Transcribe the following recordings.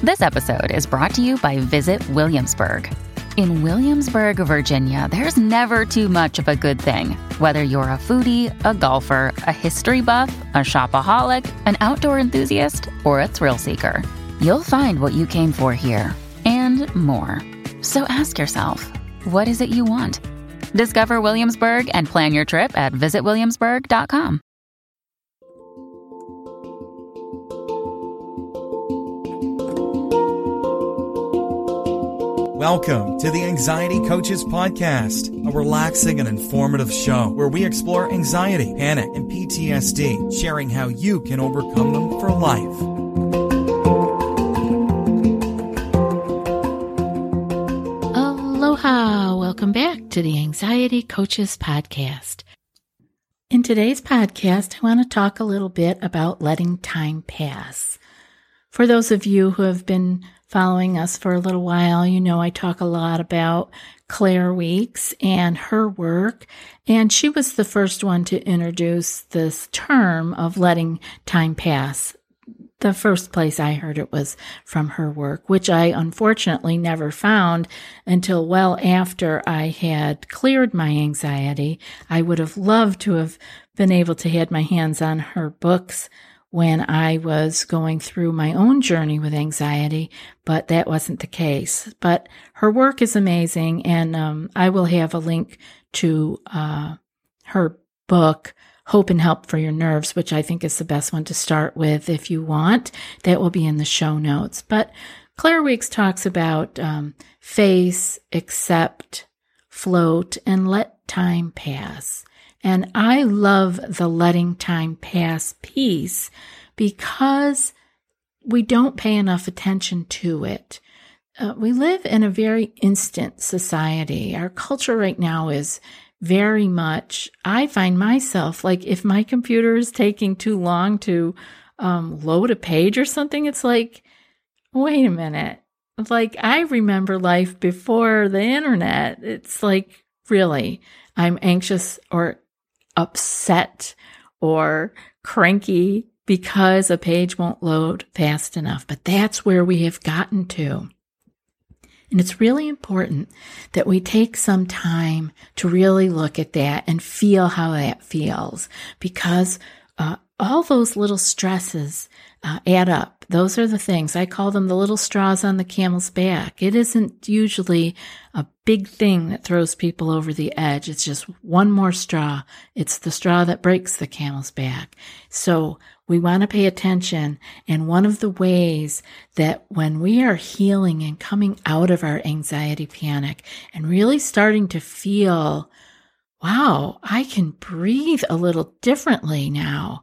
This episode is brought to you by Visit Williamsburg. In Williamsburg, Virginia, there's never too much of a good thing. Whether you're a foodie, a golfer, a history buff, a shopaholic, an outdoor enthusiast, or a thrill seeker, you'll find what you came for here and more. So ask yourself, what is it you want? Discover Williamsburg and plan your trip at visitwilliamsburg.com. Welcome to the Anxiety Coaches Podcast, a relaxing and informative show where we explore anxiety, panic, and PTSD, sharing how you can overcome them for life. Aloha! Welcome back to the Anxiety Coaches Podcast. In today's podcast, I want to talk a little bit about letting time pass. For those of you who have been following us for a little while, you know I talk a lot about Claire Weeks and her work, and she was the first one to introduce this term of letting time pass. The first place I heard it was from her work, which I unfortunately never found until well after I had cleared my anxiety. I would have loved to have been able to have my hands on her books when I was going through my own journey with anxiety, but that wasn't the case. But her work is amazing, and I will have a link to her book, Hope and Help for Your Nerves, which I think is the best one to start with if you want. That will be in the show notes. But Claire Weeks talks about face, accept, float, and let time pass. And I love the letting time pass piece because we don't pay enough attention to it. We live in a very instant society. Our culture right now is very much, I find myself, like if my computer is taking too long to load a page or something, it's like, wait a minute. Like I remember life before the internet. It's like, really, I'm anxious or upset or cranky because a page won't load fast enough. But that's where we have gotten to. And it's really important that we take some time to really look at that and feel how that feels, because all those little stresses add up. Those are the things. I call them the little straws on the camel's back. It isn't usually a big thing that throws people over the edge. It's just one more straw. It's the straw that breaks the camel's back. So we want to pay attention. And one of the ways that when we are healing and coming out of our anxiety panic and really starting to feel, wow, I can breathe a little differently now.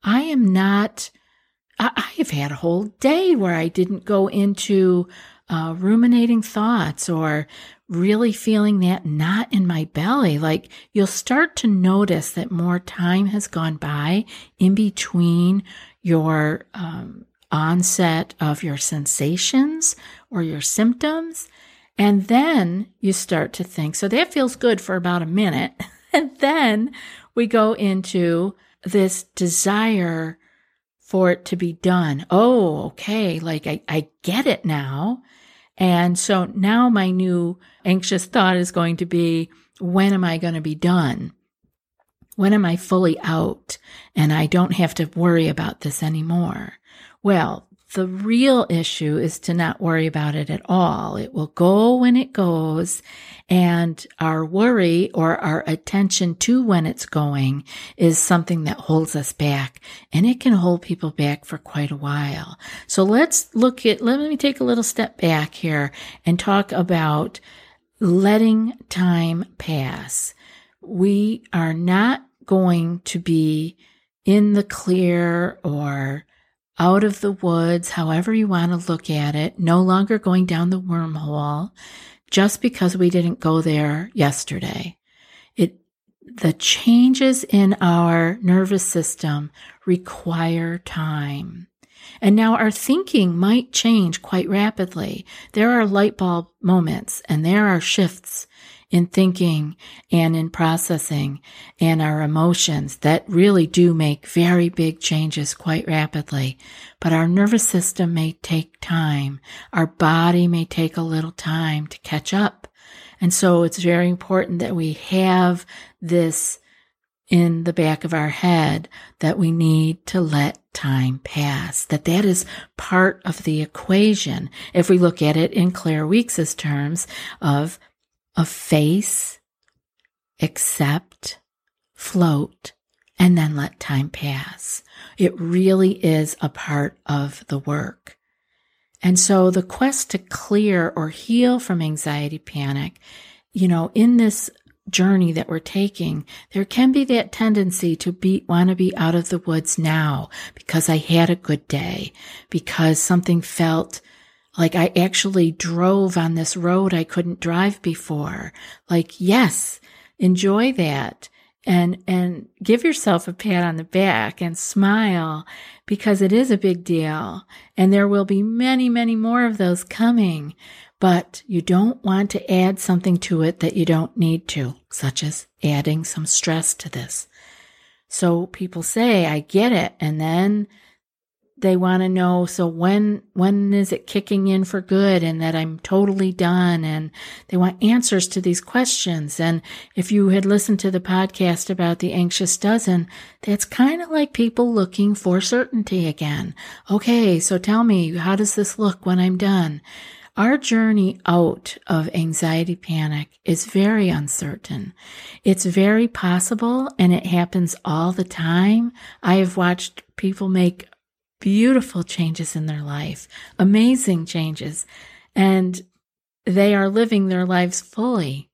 I've had a whole day where I didn't go into ruminating thoughts or really feeling that knot in my belly. Like you'll start to notice that more time has gone by in between your onset of your sensations or your symptoms. And then you start to think, so that feels good for about a minute. And then we go into this desire for it to be done. Oh, okay. Like I get it now. And so now my new anxious thought is going to be, when am I going to be done? When am I fully out and I don't have to worry about this anymore? Well, the real issue is to not worry about it at all. It will go when it goes, and our worry or our attention to when it's going is something that holds us back, and it can hold people back for quite a while. So let me take a little step back here and talk about letting time pass. We are not going to be in the clear or out of the woods, however you want to look at it, no longer going down the wormhole just because we didn't go there yesterday. The changes in our nervous system require time. And now our thinking might change quite rapidly. There are light bulb moments and there are shifts in thinking and in processing and our emotions that really do make very big changes quite rapidly. But our nervous system may take time. Our body may take a little time to catch up. And so it's very important that we have this in the back of our head, that we need to let time pass, that is part of the equation. If we look at it in Claire Weeks' terms of face, accept, float, and then let time pass. It really is a part of the work. And so the quest to clear or heal from anxiety, panic, in this journey that we're taking, there can be that tendency to want to be out of the woods now because I had a good day, because something felt like I actually drove on this road I couldn't drive before. Like, yes, enjoy that and give yourself a pat on the back and smile, because it is a big deal. And there will be many, many more of those coming. But you don't want to add something to it that you don't need to, such as adding some stress to this. So people say, I get it. And then they want to know, so when is it kicking in for good and that I'm totally done? And they want answers to these questions. And if you had listened to the podcast about the Anxious Dozen, that's kind of like people looking for certainty again. Okay, so tell me, how does this look when I'm done? Our journey out of anxiety panic is very uncertain. It's very possible, and it happens all the time. I have watched people make beautiful changes in their life, amazing changes, and they are living their lives fully.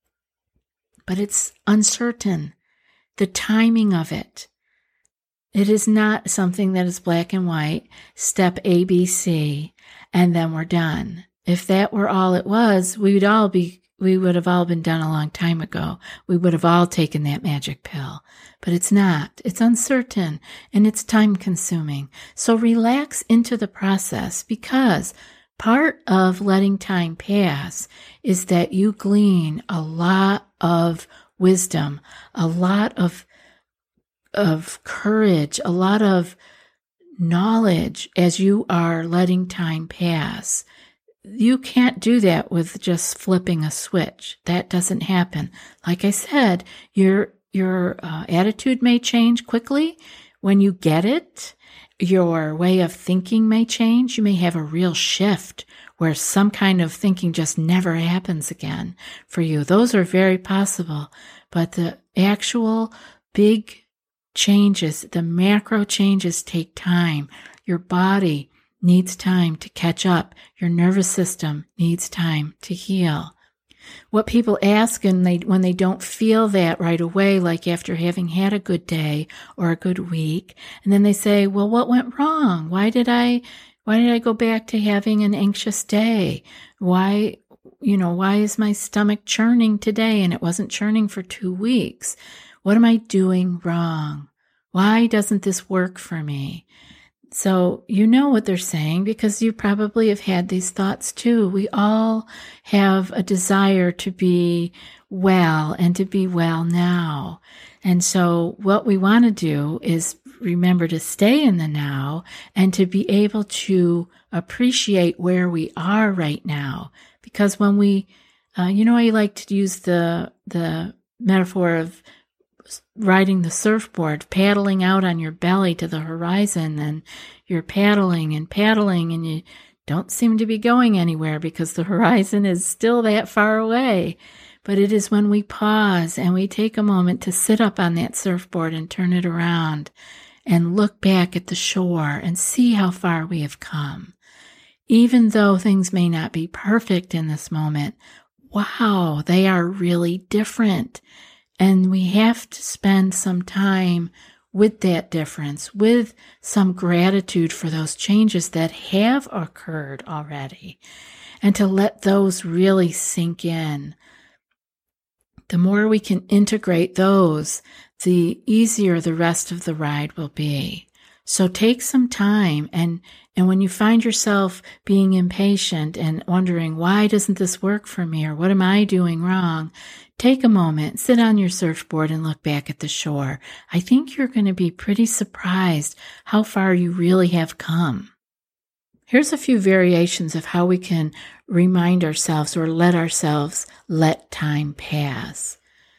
But it's uncertain, the timing of it. It is not something that is black and white, step A, B, C, and then we're done. If that were all it was, we would have all been done a long time ago. We would have all taken that magic pill. But it's not. It's uncertain and it's time consuming. So relax into the process, because part of letting time pass is that you glean a lot of wisdom, a lot of courage, a lot of knowledge as you are letting time pass. You can't do that with just flipping a switch. That doesn't happen. Like I said, your attitude may change quickly when you get it. Your way of thinking may change. You may have a real shift where some kind of thinking just never happens again for you. Those are very possible. But the actual big changes, the macro changes, take time. Your body needs time to catch up. Your nervous system needs time to heal. What people ask when they don't feel that right away, like after having had a good day or a good week, and then they say, well, what went wrong? Why did I go back to having an anxious day? Why is my stomach churning today and it wasn't churning for 2 weeks? What am I doing wrong? Why doesn't this work for me? So you know what they're saying, because you probably have had these thoughts too. We all have a desire to be well and to be well now. And so what we want to do is remember to stay in the now and to be able to appreciate where we are right now. Because when we, I like to use the metaphor of riding the surfboard, paddling out on your belly to the horizon, and you're paddling and you don't seem to be going anywhere because the horizon is still that far away. But it is when we pause and we take a moment to sit up on that surfboard and turn it around and look back at the shore and see how far we have come. Even though things may not be perfect in this moment, wow, they are really different. And we have to spend some time with that difference, with some gratitude for those changes that have occurred already, and to let those really sink in. The more we can integrate those, the easier the rest of the ride will be. So take some time, and when you find yourself being impatient and wondering, why doesn't this work for me, or what am I doing wrong? Take a moment, sit on your surfboard and look back at the shore. I think you're going to be pretty surprised how far you really have come. Here's a few variations of how we can remind ourselves or let time pass.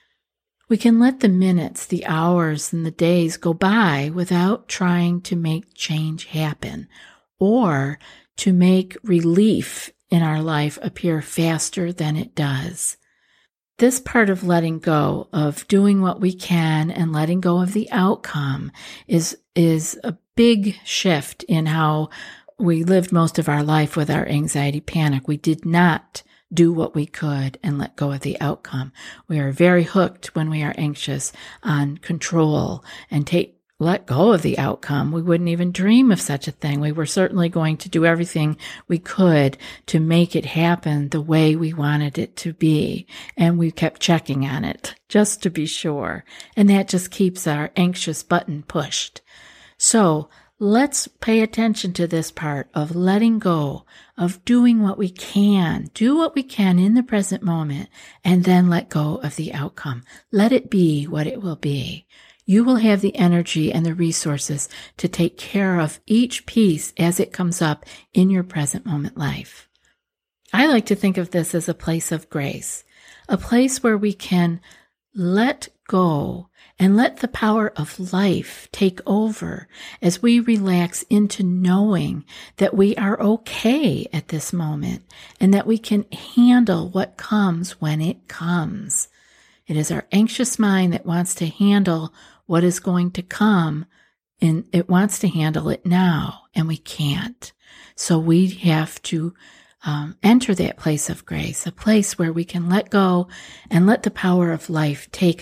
We can let the minutes, the hours, and the days go by without trying to make change happen or to make relief in our life appear faster than it does. This part of letting go, of doing what we can and letting go of the outcome, is a big shift in how we lived most of our life with our anxiety panic. We did not do what we could and let go of the outcome. We are very hooked when we are anxious on control and let go of the outcome. We wouldn't even dream of such a thing. We were certainly going to do everything we could to make it happen the way we wanted it to be. And we kept checking on it just to be sure. And that just keeps our anxious button pushed. So let's pay attention to this part of letting go, of doing what we can. Do what we can in the present moment, and then let go of the outcome. Let it be what it will be. You will have the energy and the resources to take care of each piece as it comes up in your present moment life. I like to think of this as a place of grace, a place where we can let go and let the power of life take over as we relax into knowing that we are okay at this moment and that we can handle what comes when it comes. It is our anxious mind that wants to handle what is going to come, and it wants to handle it now, and we can't. So we have to enter that place of grace, a place where we can let go and let the power of life take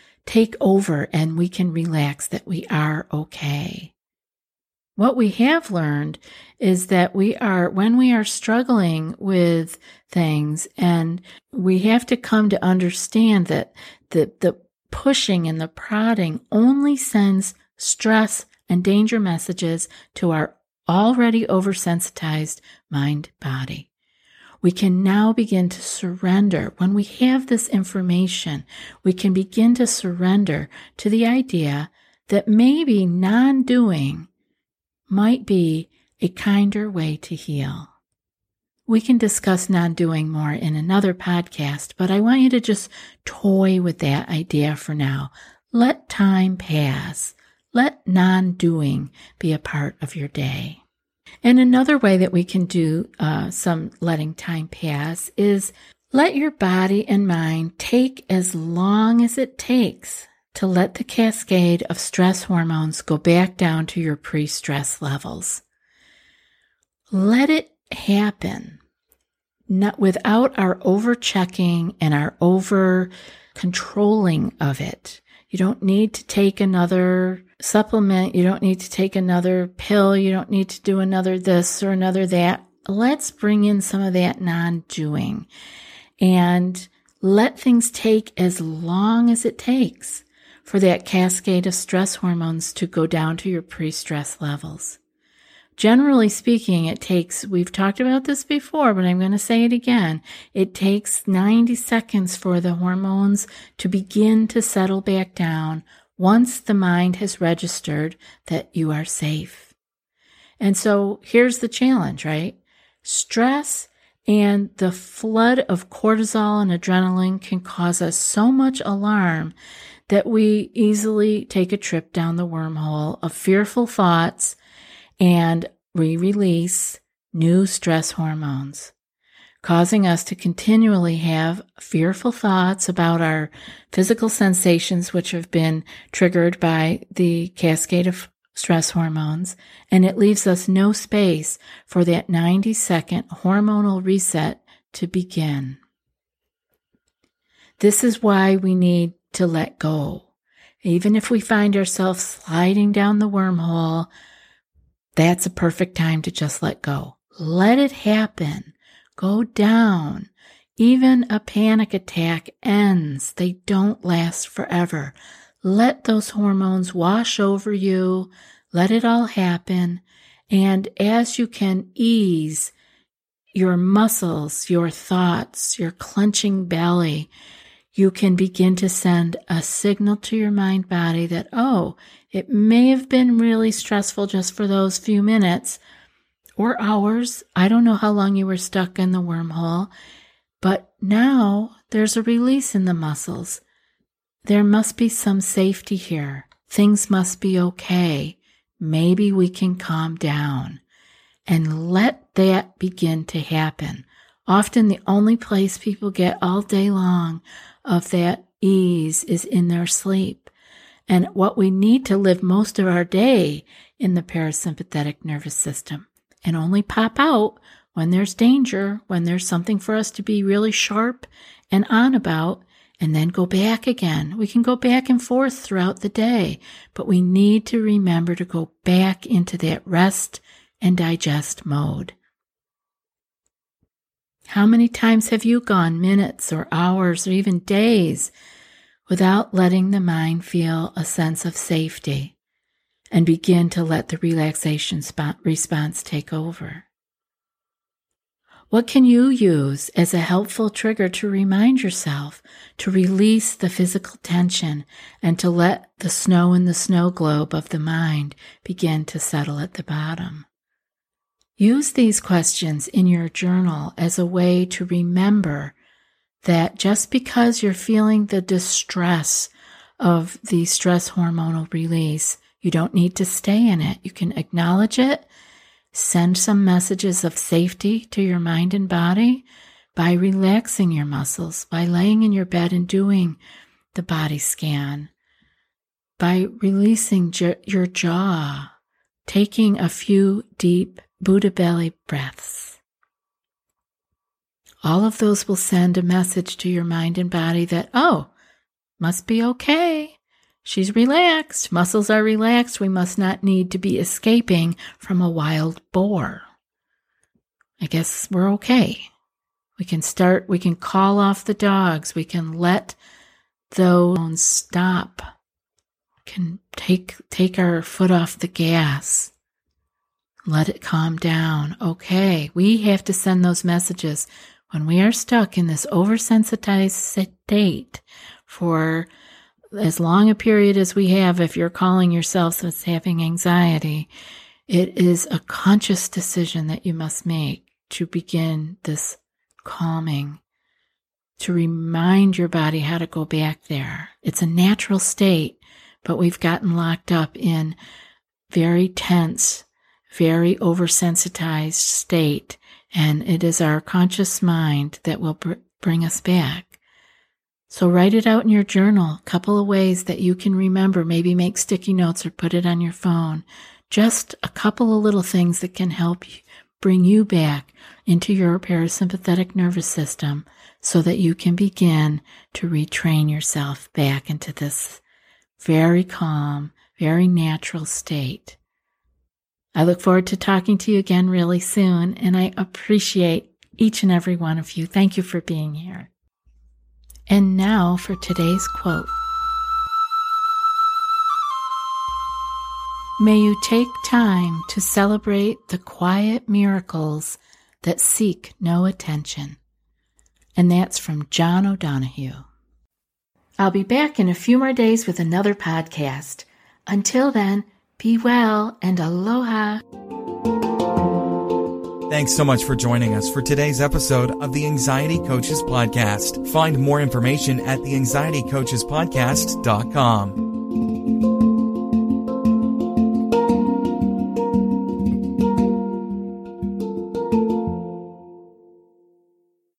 over, and we can relax that we are okay. What we have learned is that when we are struggling with things, and we have to come to understand that the pushing and the prodding only sends stress and danger messages to our already oversensitized mind-body. We can now begin to surrender. When we have this information, we can begin to surrender to the idea that maybe non-doing might be a kinder way to heal. We can discuss non-doing more in another podcast, but I want you to just toy with that idea for now. Let time pass. Let non-doing be a part of your day. And another way that we can do some letting time pass is let your body and mind take as long as it takes to let the cascade of stress hormones go back down to your pre-stress levels. Let it happen, not without our over-checking and our over-controlling of it. You don't need to take another supplement. You don't need to take another pill. You don't need to do another this or another that. Let's bring in some of that non-doing and let things take as long as it takes for that cascade of stress hormones to go down to your pre-stress levels. Generally speaking, it takes, we've talked about this before, but I'm going to say it again, it takes 90 seconds for the hormones to begin to settle back down once the mind has registered that you are safe. And so here's the challenge, right? Stress and the flood of cortisol and adrenaline can cause us so much alarm that we easily take a trip down the wormhole of fearful thoughts, and we release new stress hormones, causing us to continually have fearful thoughts about our physical sensations, which have been triggered by the cascade of stress hormones, and it leaves us no space for that 90-second hormonal reset to begin. This is why we need to let go. Even if we find ourselves sliding down the wormhole, that's a perfect time to just let go. Let it happen. Go down. Even a panic attack ends. They don't last forever. Let those hormones wash over you. Let it all happen. And as you can ease your muscles, your thoughts, your clenching belly, you can begin to send a signal to your mind body that, oh, it may have been really stressful just for those few minutes or hours. I don't know how long you were stuck in the wormhole, but now there's a release in the muscles. There must be some safety here. Things must be okay. Maybe we can calm down and let that begin to happen. Often the only place people get all day long of that ease is in their sleep. And what we need to live most of our day in the parasympathetic nervous system and only pop out when there's danger, when there's something for us to be really sharp and on about, and then go back again. We can go back and forth throughout the day, but we need to remember to go back into that rest and digest mode. How many times have you gone minutes or hours or even days without letting the mind feel a sense of safety and begin to let the relaxation response take over? What can you use as a helpful trigger to remind yourself to release the physical tension and to let the snow in the snow globe of the mind begin to settle at the bottom? Use these questions in your journal as a way to remember that just because you're feeling the distress of the stress hormonal release, you don't need to stay in it. You can acknowledge it, send some messages of safety to your mind and body by relaxing your muscles, by laying in your bed and doing the body scan, by releasing your jaw, taking a few deep Buddha belly breaths. All of those will send a message to your mind and body that, oh, must be okay. She's relaxed. Muscles are relaxed. We must not need to be escaping from a wild boar. I guess we're okay. We can call off the dogs. We can let those stop. We can take our foot off the gas. Let it calm down. Okay, we have to send those messages when we are stuck in this oversensitized state for as long a period as we have. If you're calling yourself as having anxiety, it is a conscious decision that you must make to begin this calming, to remind your body how to go back there. It's a natural state, but we've gotten locked up in very tense, very oversensitized state, and it is our conscious mind that will bring us back. So write it out in your journal, a couple of ways that you can remember, maybe make sticky notes or put it on your phone. Just a couple of little things that can help you bring you back into your parasympathetic nervous system so that you can begin to retrain yourself back into this very calm, very natural state. I look forward to talking to you again really soon, and I appreciate each and every one of you. Thank you for being here. And now for today's quote. May you take time to celebrate the quiet miracles that seek no attention. And that's from John O'Donohue. I'll be back in a few more days with another podcast. Until then, be well and aloha. Thanks so much for joining us for today's episode of the Anxiety Coaches Podcast. Find more information at theanxietycoachespodcast.com.